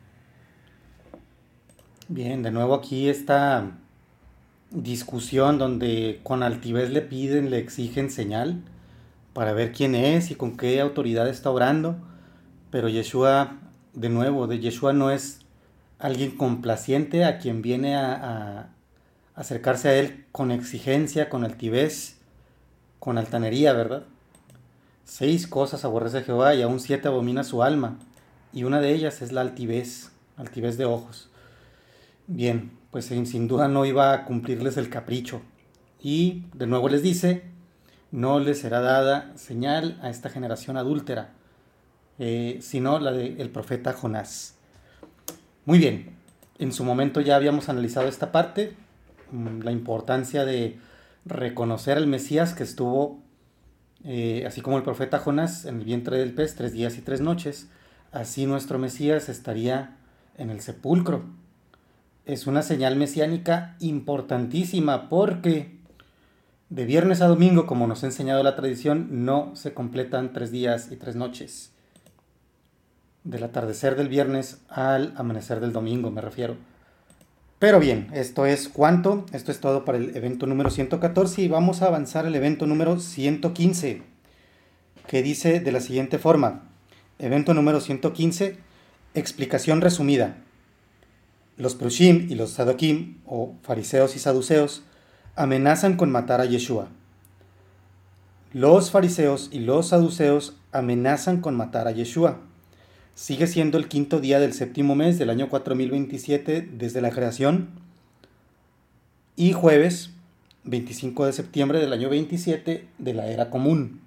Bien, de nuevo aquí esta discusión donde con altivez le piden, le exigen señal para ver quién es y con qué autoridad está obrando. Pero Yeshua, de nuevo, Yeshua no es alguien complaciente a quien viene a acercarse a él con exigencia, con altivez, con altanería, ¿verdad? 6 cosas aborrece Jehová y aún 7 abomina su alma, y una de ellas es la altivez de ojos. Bien, pues sin duda no iba a cumplirles el capricho. Y de nuevo les dice, no les será dada señal a esta generación adúltera, sino la del profeta Jonás. Muy bien, en su momento ya habíamos analizado esta parte, la importancia de reconocer al Mesías que estuvo, así como el profeta Jonás, en el vientre del pez 3 días y 3 noches, así nuestro Mesías estaría en el sepulcro. Es una señal mesiánica importantísima porque de viernes a domingo, como nos ha enseñado la tradición, no se completan 3 días y 3 noches. Del atardecer del viernes al amanecer del domingo, me refiero. Pero bien, esto es cuánto. Esto es todo para el evento número 114 y vamos a avanzar al evento número 115, que dice de la siguiente forma. Evento número 115, explicación resumida. Los Prushim y los Sadokim, o fariseos y saduceos, amenazan con matar a Yeshua. Los fariseos y los saduceos amenazan con matar a Yeshua. Sigue siendo el 5.º día del 7.º mes del año 4027 desde la creación. Y jueves 25 de septiembre del año 27 de la era común.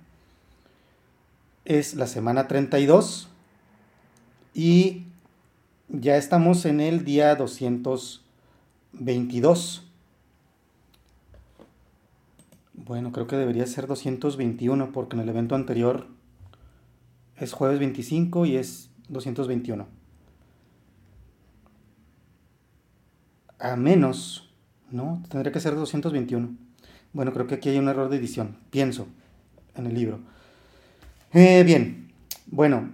Es la semana 32 y ya estamos en el día 222. Bueno, creo que debería ser 221 porque en el evento anterior es jueves 25 y es 221. A menos, ¿no? Tendría que ser 221. Bueno, creo que aquí hay un error de edición, pienso, en el libro. Bien, bueno.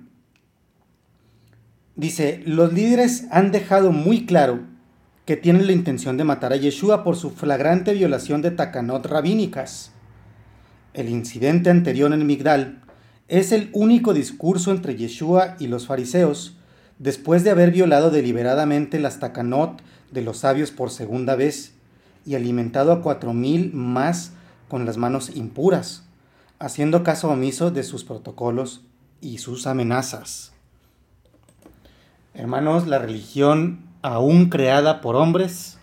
Dice, los líderes han dejado muy claro que tienen la intención de matar a Yeshua por su flagrante violación de takanot rabínicas. El incidente anterior en Migdal es el único discurso entre Yeshua y los fariseos después de haber violado deliberadamente las takanot de los sabios por segunda vez y alimentado a 4,000 más con las manos impuras, haciendo caso omiso de sus protocolos y sus amenazas. Hermanos, la religión aún creada por hombres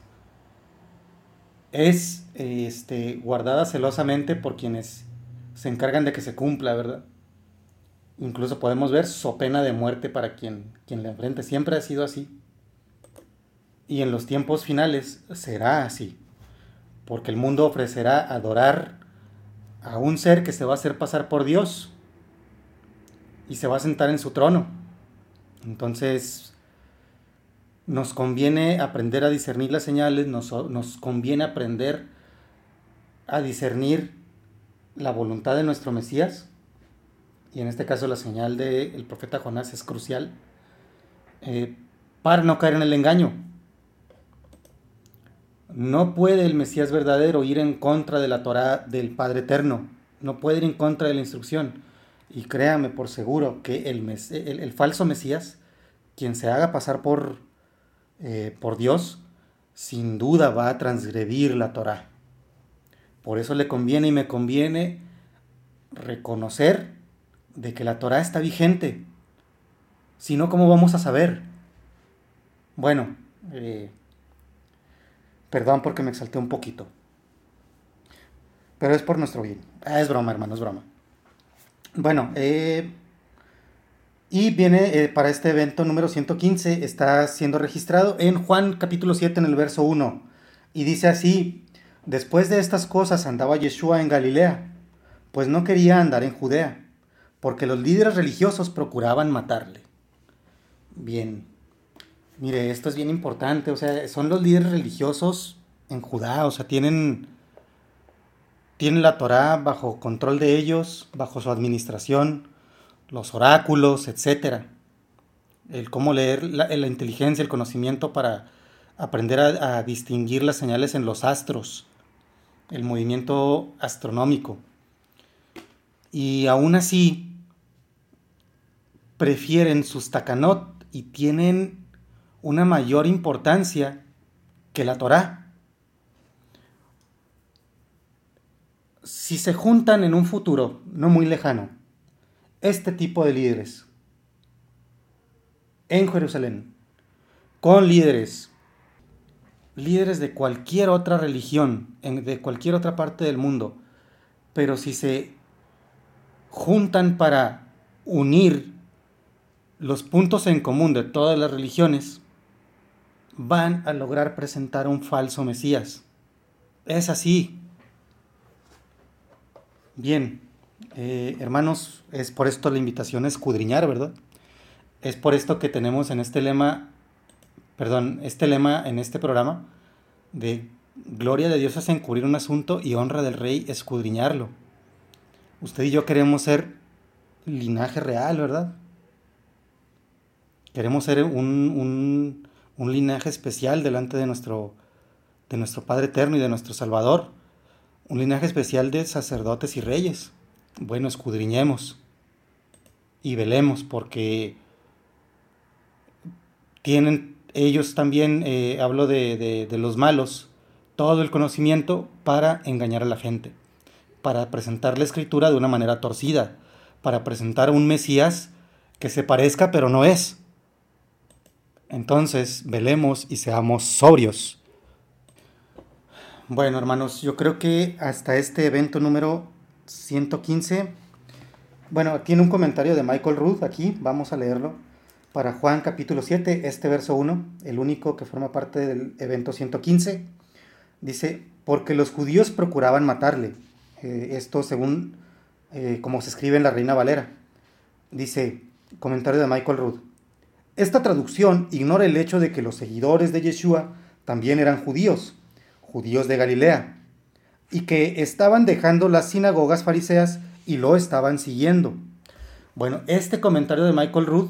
es guardada celosamente por quienes se encargan de que se cumpla, ¿verdad? Incluso podemos ver so pena de muerte para quien la enfrente. Siempre ha sido así. Y en los tiempos finales será así. Porque el mundo ofrecerá adorar a un ser que se va a hacer pasar por Dios y se va a sentar en su trono. Entonces, nos conviene aprender a discernir las señales, nos conviene aprender a discernir la voluntad de nuestro Mesías, y en este caso la señal del profeta Jonás es crucial, para no caer en el engaño. No puede el Mesías verdadero ir en contra de la Torá del Padre Eterno, no puede ir en contra de la instrucción. Y créame por seguro que el falso Mesías, quien se haga pasar por Dios, sin duda va a transgredir la Torá. Por eso le conviene y me conviene reconocer de que la Torá está vigente. Si no, ¿cómo vamos a saber? Bueno, perdón porque me exalté un poquito, pero es por nuestro bien. Es broma, hermano, es broma. Bueno, y viene para este evento número 115, está siendo registrado en Juan capítulo 7 en el verso 1. Y dice así, después de estas cosas andaba Yeshua en Galilea, pues no quería andar en Judea, porque los líderes religiosos procuraban matarle. Bien, mire, esto es bien importante, o sea, son los líderes religiosos en Judá, o sea, tienen la Torá bajo control de ellos, bajo su administración, los oráculos, etc. El cómo leer la inteligencia, el conocimiento para aprender a distinguir las señales en los astros, el movimiento astronómico. Y aún así, prefieren sus takanot y tienen una mayor importancia que la Torá. Si se juntan en un futuro no muy lejano, este tipo de líderes en Jerusalén, con líderes líderes de cualquier otra religión, de cualquier otra parte del mundo, pero si se juntan para unir los puntos en común de todas las religiones, van a lograr presentar un falso Mesías. Es así. Bien, hermanos, es por esto la invitación a escudriñar, ¿verdad? Es por esto que tenemos en este lema en este programa de gloria de Dios es encubrir un asunto y honra del rey escudriñarlo. Usted y yo queremos ser linaje real, ¿verdad? Queremos ser un linaje especial delante de nuestro Padre Eterno y de nuestro Salvador. Un linaje especial de sacerdotes y reyes. Bueno, escudriñemos y velemos, porque tienen ellos también, hablo de los malos, todo el conocimiento para engañar a la gente, para presentar la escritura de una manera torcida, para presentar un Mesías que se parezca pero no es. Entonces, velemos y seamos sobrios. Bueno, hermanos, yo creo que hasta este evento número 115, bueno, tiene un comentario de Michael Rood aquí, vamos a leerlo, para Juan capítulo 7, este verso 1, el único que forma parte del evento 115, dice, porque los judíos procuraban matarle, esto según como se escribe en la Reina Valera, dice, comentario de Michael Rood, esta traducción ignora el hecho de que los seguidores de Yeshua también eran judíos de Galilea, y que estaban dejando las sinagogas fariseas y lo estaban siguiendo. Bueno, este comentario de Michael Rood,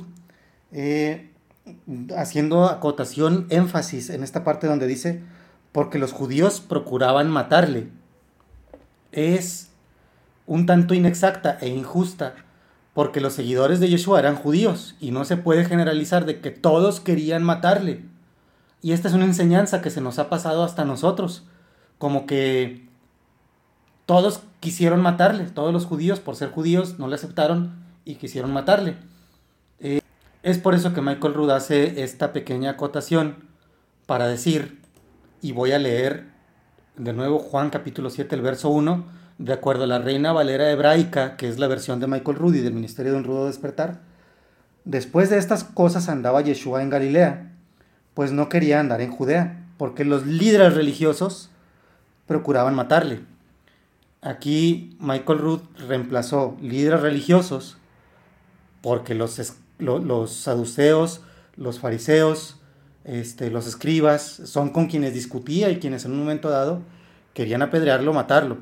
haciendo acotación, énfasis en esta parte donde dice, porque los judíos procuraban matarle, es un tanto inexacta e injusta, porque los seguidores de Yeshua eran judíos, y no se puede generalizar de que todos querían matarle. Y esta es una enseñanza que se nos ha pasado hasta nosotros, como que todos quisieron matarle, todos los judíos por ser judíos no le aceptaron y quisieron matarle. Es por eso que Michael Rood hace esta pequeña acotación para decir, y voy a leer de nuevo Juan capítulo 7, el verso 1, de acuerdo a la Reina Valera hebraica, que es la versión de Michael Rood y del Ministerio de un Rudo Despertar. Después de estas cosas andaba Yeshua en Galilea, pues no quería andar en Judea, porque los líderes religiosos procuraban matarle. Aquí Michael Rood reemplazó líderes religiosos porque los saduceos, los fariseos, los escribas son con quienes discutía y quienes en un momento dado querían apedrearlo, matarlo.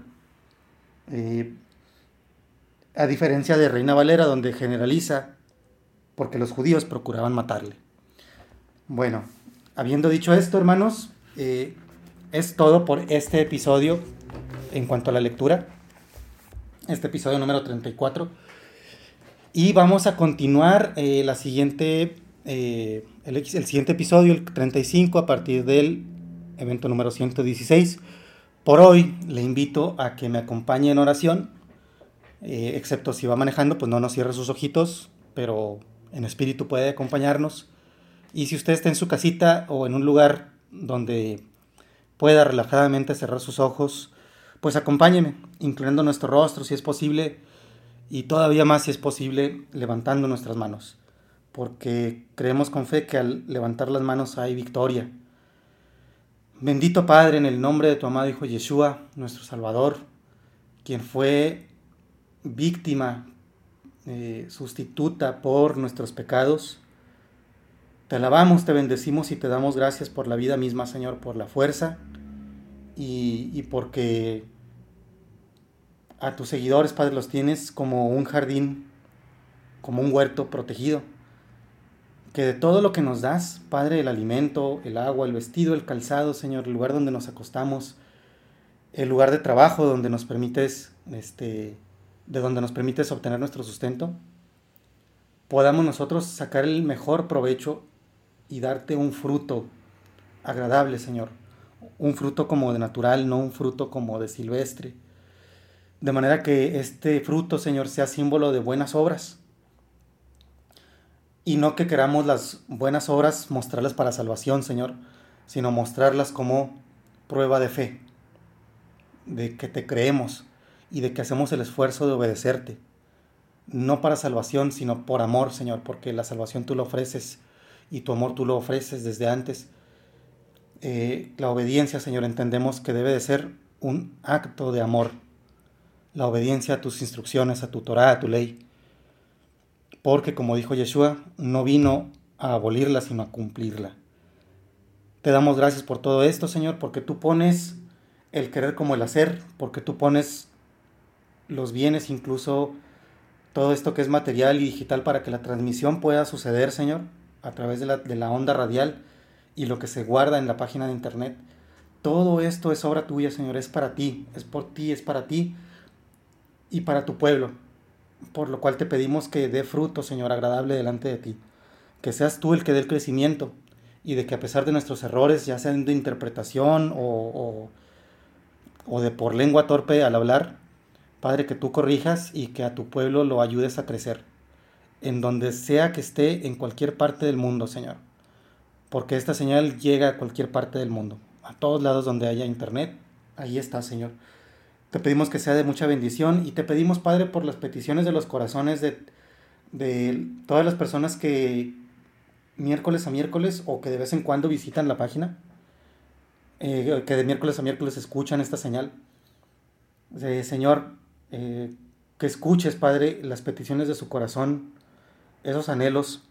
A diferencia de Reina Valera, donde generaliza porque los judíos procuraban matarle. Bueno, habiendo dicho esto, hermanos, es todo por este episodio en cuanto a la lectura, este episodio número 34, y vamos a continuar el siguiente episodio, el 35, a partir del evento número 116. Por hoy le invito a que me acompañe en oración, excepto si va manejando, pues no cierre sus ojitos, pero en espíritu puede acompañarnos. Y si usted está en su casita o en un lugar donde pueda relajadamente cerrar sus ojos, pues acompáñeme, inclinando nuestro rostro si es posible, y todavía más si es posible, levantando nuestras manos, porque creemos con fe que al levantar las manos hay victoria. Bendito Padre, en el nombre de tu amado Hijo Yeshua, nuestro Salvador, quien fue víctima sustituta por nuestros pecados, te alabamos, te bendecimos y te damos gracias por la vida misma, Señor, por la fuerza y porque a tus seguidores, Padre, los tienes como un jardín, como un huerto protegido. Que de todo lo que nos das, Padre, el alimento, el agua, el vestido, el calzado, Señor, el lugar donde nos acostamos, el lugar de trabajo donde nos permites, de donde nos permites obtener nuestro sustento, podamos nosotros sacar el mejor provecho y darte un fruto agradable, Señor. Un fruto como de natural, no un fruto como de silvestre. De manera que este fruto, Señor, sea símbolo de buenas obras. Y no que queramos las buenas obras mostrarlas para salvación, Señor, sino mostrarlas como prueba de fe, de que te creemos y de que hacemos el esfuerzo de obedecerte, no para salvación, sino por amor, Señor, porque la salvación tú lo ofreces y tu amor tú lo ofreces desde antes. La obediencia, Señor, entendemos que debe de ser un acto de amor, la obediencia a tus instrucciones, a tu Torá, a tu ley, porque como dijo Yeshua, no vino a abolirla, sino a cumplirla. Te damos gracias por todo esto, Señor, porque tú pones el querer como el hacer, porque tú pones los bienes, incluso todo esto que es material y digital, para que la transmisión pueda suceder, Señor, a través de la onda radial y lo que se guarda en la página de internet. Todo esto es obra tuya, Señor, es para ti, es por ti, es para ti y para tu pueblo, por lo cual te pedimos que dé fruto, Señor, agradable delante de ti, que seas tú el que dé el crecimiento, y de que a pesar de nuestros errores, ya sean de interpretación o de por lengua torpe al hablar, Padre, que tú corrijas y que a tu pueblo lo ayudes a crecer, en donde sea que esté, en cualquier parte del mundo, Señor, porque esta señal llega a cualquier parte del mundo, a todos lados donde haya internet, ahí está, Señor. Te pedimos que sea de mucha bendición y te pedimos, Padre, por las peticiones de los corazones de todas las personas que miércoles a miércoles o que de vez en cuando visitan la página, que de miércoles a miércoles escuchan esta señal. Señor, que escuches, Padre, las peticiones de su corazón, esos anhelos,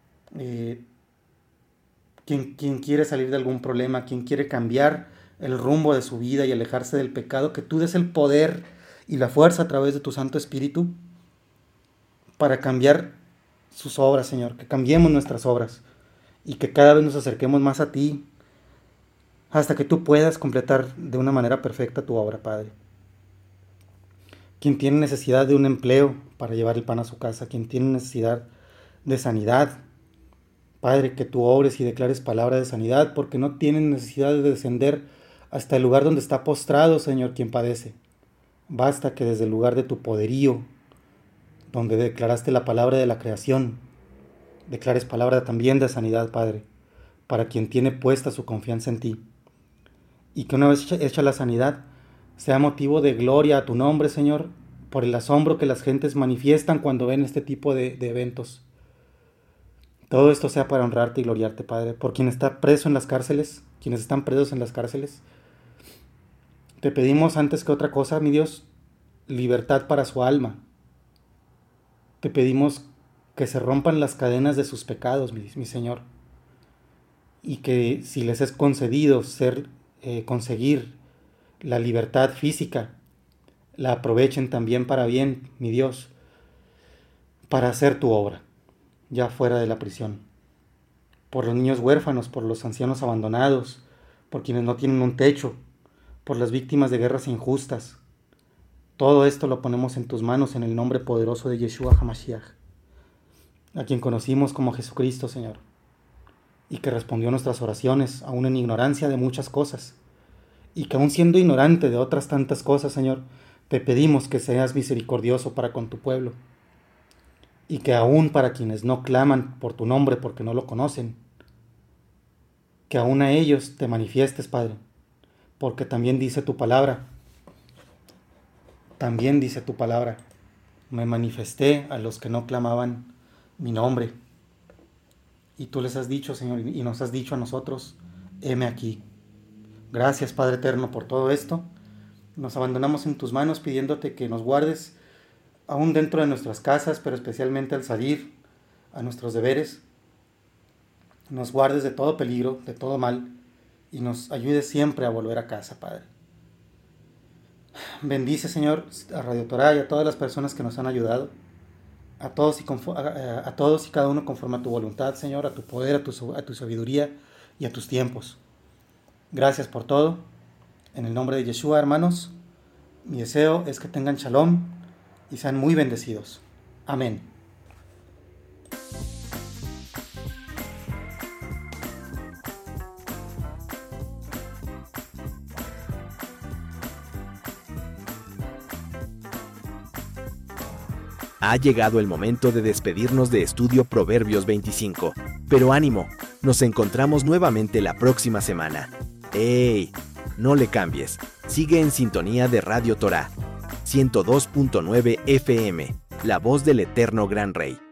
quien quiere salir de algún problema, quien quiere cambiar el rumbo de su vida y alejarse del pecado, que tú des el poder y la fuerza a través de tu Santo Espíritu para cambiar sus obras, Señor, que cambiemos nuestras obras y que cada vez nos acerquemos más a ti hasta que tú puedas completar de una manera perfecta tu obra, Padre. Quien tiene necesidad de un empleo para llevar el pan a su casa, quien tiene necesidad de sanidad, Padre, que tú obres y declares palabra de sanidad, porque no tienen necesidad de descender hasta el lugar donde está postrado, Señor, quien padece. Basta que desde el lugar de tu poderío, donde declaraste la palabra de la creación, declares palabra también de sanidad, Padre, para quien tiene puesta su confianza en ti. Y que una vez hecha la sanidad, sea motivo de gloria a tu nombre, Señor, por el asombro que las gentes manifiestan cuando ven este tipo de eventos. Todo esto sea para honrarte y gloriarte, Padre, por quien está preso en las cárceles, quienes están presos en las cárceles. Te pedimos antes que otra cosa, mi Dios, libertad para su alma. Te pedimos que se rompan las cadenas de sus pecados, mi Señor, y que si les es concedido conseguir la libertad física, la aprovechen también para bien, mi Dios, para hacer tu obra, ya fuera de la prisión. Por los niños huérfanos, por los ancianos abandonados, por quienes no tienen un techo, por las víctimas de guerras injustas. Todo esto lo ponemos en tus manos en el nombre poderoso de Yeshua HaMashiach, a quien conocimos como Jesucristo, Señor, y que respondió nuestras oraciones, aún en ignorancia de muchas cosas, y que aún siendo ignorante de otras tantas cosas, Señor, te pedimos que seas misericordioso para con tu pueblo, y que aún para quienes no claman por tu nombre porque no lo conocen, que aún a ellos te manifiestes, Padre, porque también dice tu palabra, me manifesté a los que no clamaban mi nombre, y tú les has dicho, Señor, y nos has dicho a nosotros, heme aquí. Gracias, Padre eterno, por todo esto. Nos abandonamos en tus manos pidiéndote que nos guardes aún dentro de nuestras casas, pero especialmente al salir a nuestros deberes. Nos guardes de todo peligro, de todo mal, y nos ayudes siempre a volver a casa, Padre. Bendice, Señor, a Radio Torá y a todas las personas que nos han ayudado, a todos y cada uno conforme a tu voluntad, Señor, a tu poder, a tu sabiduría y a tus tiempos. Gracias por todo. En el nombre de Yeshua, hermanos, mi deseo es que tengan shalom y sean muy bendecidos. Amén. Ha llegado el momento de despedirnos de Estudio Proverbios 25. Pero ánimo, nos encontramos nuevamente la próxima semana. ¡Ey! No le cambies. Sigue en sintonía de Radio Torá 102.9 FM, la voz del eterno Gran Rey.